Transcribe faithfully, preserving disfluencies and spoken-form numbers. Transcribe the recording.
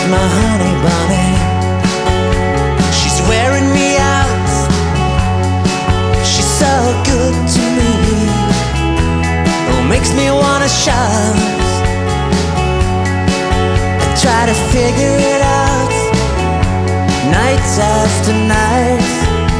my honey bunny. She's wearing me out, she's so good to me. Oh, makes me wanna shout and try to figure it out night after night.